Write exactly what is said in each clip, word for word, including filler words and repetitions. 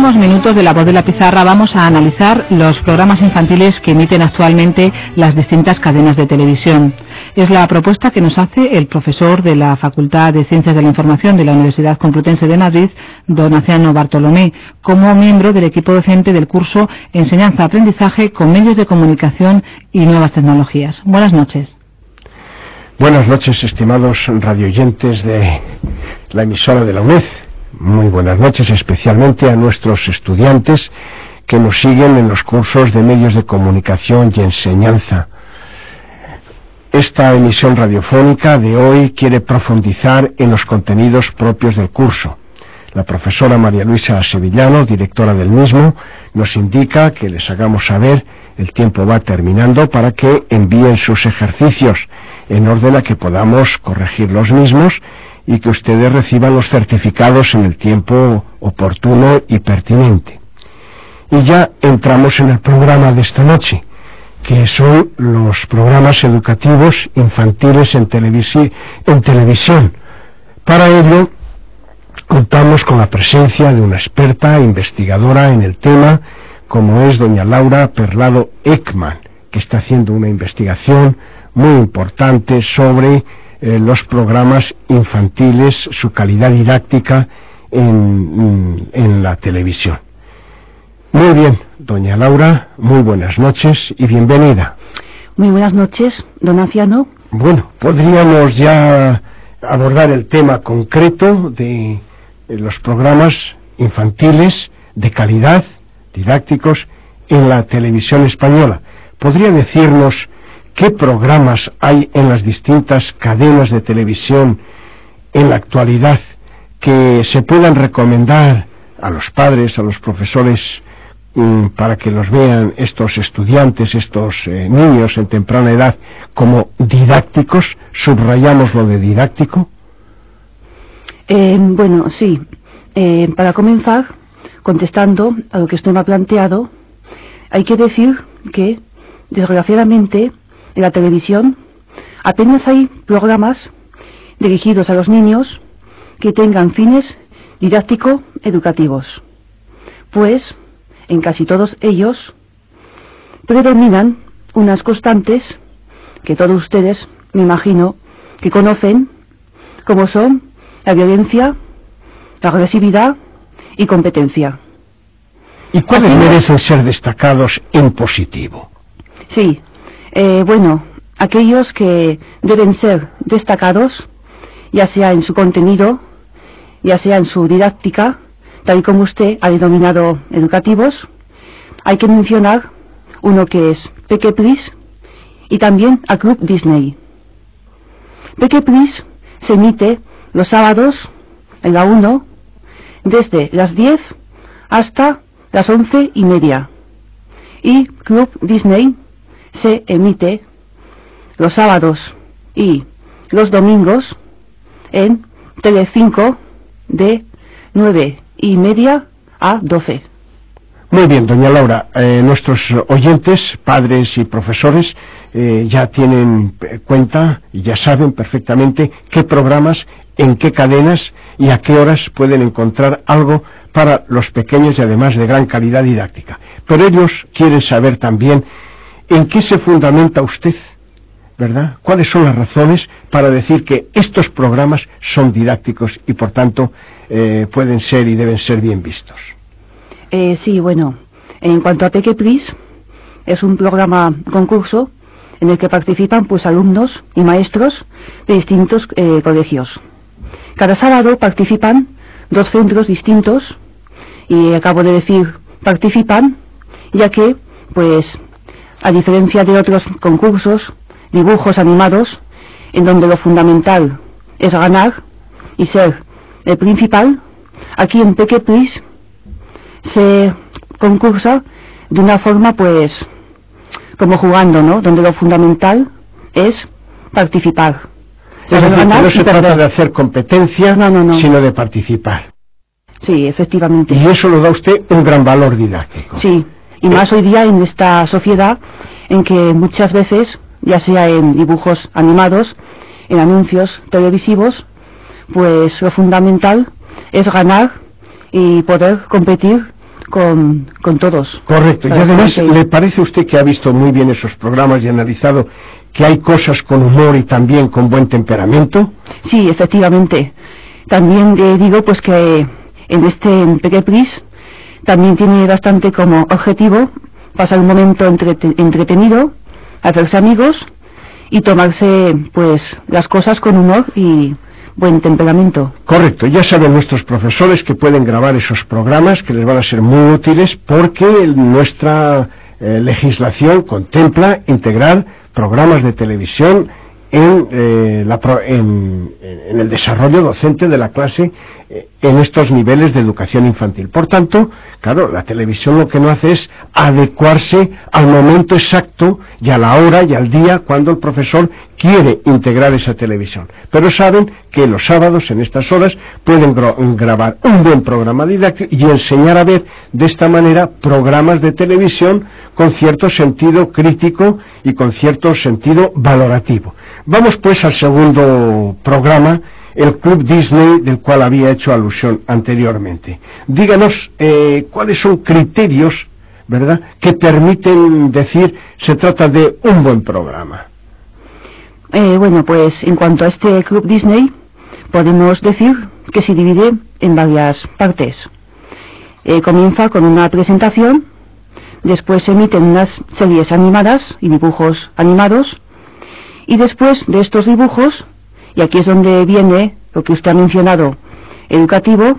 próximos minutos de La Voz de la Pizarra vamos a analizar los programas infantiles que emiten actualmente las distintas cadenas de televisión. Es la propuesta que nos hace el profesor de la Facultad de Ciencias de la Información de la Universidad Complutense de Madrid, don Aciano Bartolomé, como miembro del equipo docente del curso Enseñanza-Aprendizaje con Medios de Comunicación y Nuevas Tecnologías. Buenas noches. Buenas noches, estimados radioyentes de la emisora de la U N E D. Muy buenas noches, especialmente a nuestros estudiantes que nos siguen en los cursos de Medios de Comunicación y Enseñanza. Esta emisión radiofónica de hoy quiere profundizar en los contenidos propios del curso. La profesora María Luisa Sevillano, directora del mismo, nos indica que les hagamos saber el tiempo va terminando para que envíen sus ejercicios en orden a que podamos corregir los mismos y que ustedes reciban los certificados en el tiempo oportuno y pertinente. Y ya entramos en el programa de esta noche, que son los programas educativos infantiles en, televisi- en televisión. Para ello, contamos con la presencia de una experta investigadora en el tema, como es doña Laura Perlado Ekman, que está haciendo una investigación muy importante sobre eh, los programas infantiles, su calidad didáctica en, en la televisión. Muy bien, doña Laura, muy buenas noches y bienvenida. Muy buenas noches, don Aciano. Bueno, podríamos ya abordar el tema concreto de los programas infantiles de calidad, didácticos, en la televisión española. ¿Podría decirnos qué programas hay en las distintas cadenas de televisión en la actualidad que se puedan recomendar a los padres, a los profesores, mmm, para que los vean estos estudiantes, estos eh, niños en temprana edad, como didácticos? ¿Subrayamos lo de didáctico? Eh, bueno, sí. Eh, para comenzar, contestando a lo que usted me ha planteado, hay que decir que, desgraciadamente, en la televisión apenas hay programas dirigidos a los niños que tengan fines didáctico-educativos, pues en casi todos ellos predominan unas constantes que todos ustedes, me imagino, que conocen, como son la violencia, la agresividad y competencia. ¿Y cuáles merecen ser destacados en positivo? Sí, eh, bueno, aquellos que deben ser destacados, ya sea en su contenido, ya sea en su didáctica, tal y como usted ha denominado educativos, hay que mencionar uno que es Peque Plis y también a Club Disney. Peque Plis se emite los sábados en la uno desde las diez hasta las once y media, y Club Disney se emite los sábados y los domingos en Telecinco de nueve y media a doce. Muy bien, doña Laura, eh, nuestros oyentes, padres y profesores, eh, ya tienen cuenta y ya saben perfectamente qué programas, en qué cadenas y a qué horas pueden encontrar algo para los pequeños y además de gran calidad didáctica. Pero ellos quieren saber también en qué se fundamenta usted, ¿verdad? ¿Cuáles son las razones para decir que estos programas son didácticos y por tanto eh, pueden ser y deben ser bien vistos? Eh, sí, bueno, en cuanto a Peque Plis, es un programa concurso en el que participan pues alumnos y maestros de distintos eh, colegios. Cada sábado participan dos centros distintos y acabo de decir participan, ya que pues a diferencia de otros concursos, dibujos animados, en donde lo fundamental es ganar y ser el principal, aquí en Peque Plis se concursa de una forma pues como jugando, ¿no? Donde lo fundamental es participar. Es decir, que no se trata de hacer competencia, no, no, no. sino de participar. Sí, efectivamente. Y eso lo da usted un gran valor didáctico. Sí, y más hoy día en esta sociedad en que muchas veces, ya sea en dibujos animados, en anuncios televisivos, pues lo fundamental es ganar y poder competir con, con todos. Correcto, y además, ¿le parece a usted que ha visto muy bien esos programas y analizado que hay cosas con humor y también con buen temperamento? Sí, efectivamente. También eh, digo pues que en este Peque Pris también tiene bastante como objetivo pasar un momento entrete entretenido, hacerse amigos y tomarse pues las cosas con humor y buen temperamento. Correcto, ya saben nuestros profesores que pueden grabar esos programas que les van a ser muy útiles porque nuestra eh, legislación contempla integrar programas de televisión en, eh, la pro en, en el desarrollo docente de la clase eh, en estos niveles de educación infantil. Por tanto, claro, la televisión lo que no hace es adecuarse al momento exacto y a la hora y al día cuando el profesor quiere integrar esa televisión. Pero saben que los sábados, en estas horas, pueden grabar un buen programa didáctico y enseñar a ver de esta manera programas de televisión con cierto sentido crítico y con cierto sentido valorativo. Vamos pues al segundo programa, el Club Disney, del cual había hecho alusión anteriormente. Díganos eh, cuáles son criterios, ¿verdad?, que permiten decir se trata de un buen programa. Eh, bueno, pues en cuanto a este Club Disney, podemos decir que se divide en varias partes. Eh, comienza con una presentación, después se emiten unas series animadas y dibujos animados, y después de estos dibujos, y aquí es donde viene lo que usted ha mencionado, educativo,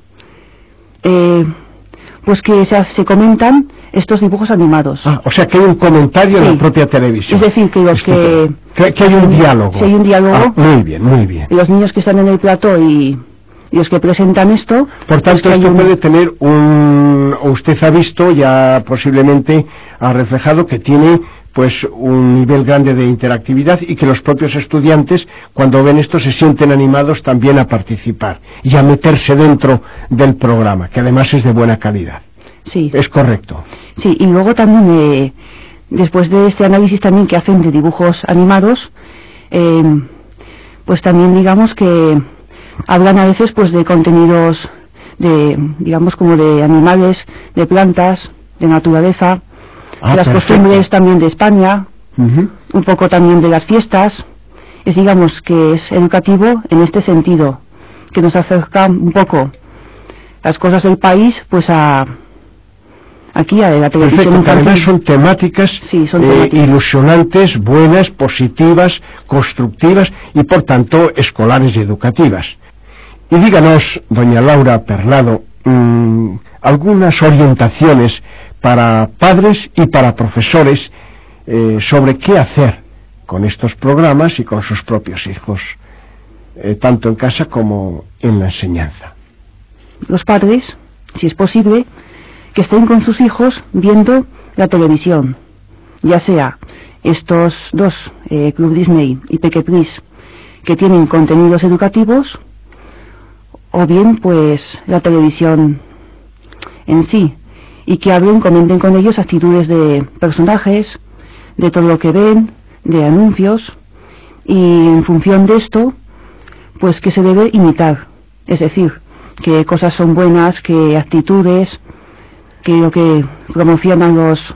eh, pues que se, se comentan estos dibujos animados. Ah, o sea que hay un comentario sí. en la propia televisión. Es decir, que los que, que... Que hay un diálogo. Si hay un diálogo. Ah, muy bien, muy bien. Y los niños que están en el plató y, y los que presentan esto... Por tanto, pues esto un... puede tener un... Usted ha visto, ya posiblemente ha reflejado que tiene pues un nivel grande de interactividad y que los propios estudiantes, cuando ven esto, se sienten animados también a participar y a meterse dentro del programa, que además es de buena calidad. Sí. Es correcto. Sí, y luego también, eh, después de este análisis también que hacen de dibujos animados, eh, pues también digamos que hablan a veces pues de contenidos de, digamos como de animales, de plantas, de naturaleza, ah, de las perfecto. Costumbres también de España, uh-huh. un poco también de las fiestas. Es digamos que es educativo en este sentido, que nos acerca un poco las cosas del país pues a aquí a la televisión infantil. Además son temáticas, sí, son eh, temáticas ilusionantes, buenas, positivas, constructivas y por tanto escolares y educativas. Y díganos, doña Laura Perlado, mmm, algunas orientaciones para padres y para profesores eh, sobre qué hacer con estos programas y con sus propios hijos, eh, tanto en casa como en la enseñanza. Los padres, si es posible, que estén con sus hijos viendo la televisión, ya sea estos dos, eh, Club Disney y Peque Pris, que tienen contenidos educativos, o bien pues la televisión en sí, y que hablen, comenten con ellos actitudes de personajes, de todo lo que ven, de anuncios, y en función de esto, pues que se debe imitar, es decir, qué cosas son buenas, qué actitudes, que lo que promocionan los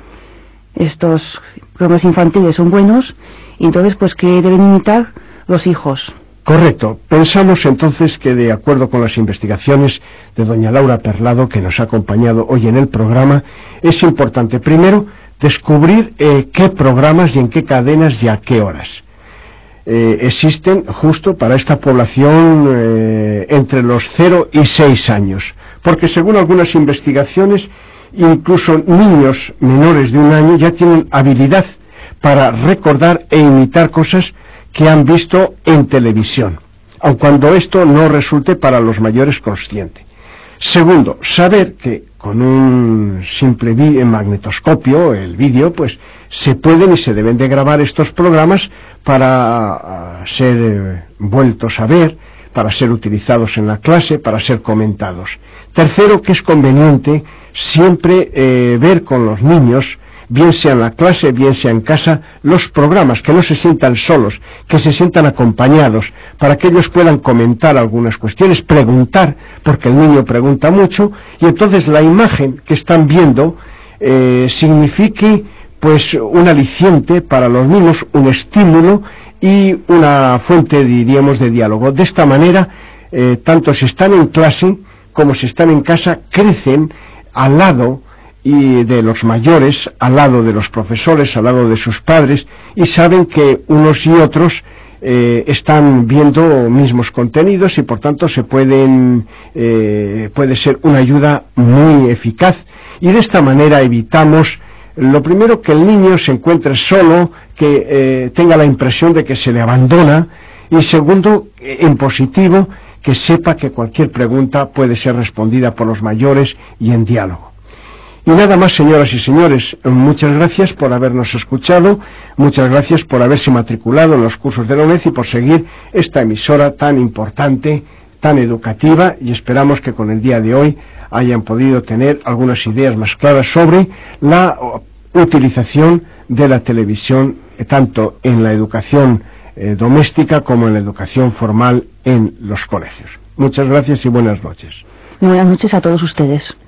estos programas infantiles son buenos, y entonces pues que deben imitar los hijos. Correcto. Pensamos entonces que, de acuerdo con las investigaciones de doña Laura Perlado, que nos ha acompañado hoy en el programa, es importante primero descubrir eh, qué programas y en qué cadenas y a qué horas eh, existen justo para esta población eh, entre los cero y seis años. Porque según algunas investigaciones, incluso niños menores de un año ya tienen habilidad para recordar e imitar cosas que han visto en televisión, aun cuando esto no resulte para los mayores consciente. Segundo, saber que con un simple magnetoscopio, el vídeo, pues se pueden y se deben de grabar estos programas para uh, ser eh, vueltos a ver, para ser utilizados en la clase, para ser comentados. Tercero, que es conveniente siempre eh, ver con los niños bien sea en la clase, bien sea en casa, los programas, que no se sientan solos, que se sientan acompañados, para que ellos puedan comentar algunas cuestiones, preguntar, porque el niño pregunta mucho, y entonces la imagen que están viendo eh, signifique pues un aliciente para los niños, un estímulo y una fuente, diríamos, de diálogo. De esta manera, eh, tanto si están en clase como si están en casa, crecen al lado y de los mayores, al lado de los profesores, al lado de sus padres, y saben que unos y otros eh, están viendo mismos contenidos y por tanto se pueden eh, puede ser una ayuda muy eficaz, y de esta manera evitamos lo primero, que el niño se encuentre solo, que eh, tenga la impresión de que se le abandona, y segundo, en positivo, que sepa que cualquier pregunta puede ser respondida por los mayores y en diálogo. Y nada más, señoras y señores, muchas gracias por habernos escuchado, muchas gracias por haberse matriculado en los cursos de la U N E D y por seguir esta emisora tan importante, tan educativa, y esperamos que con el día de hoy hayan podido tener algunas ideas más claras sobre la utilización de la televisión, eh, tanto en la educación eh, doméstica como en la educación formal en los colegios. Muchas gracias y buenas noches. Buenas noches a todos ustedes.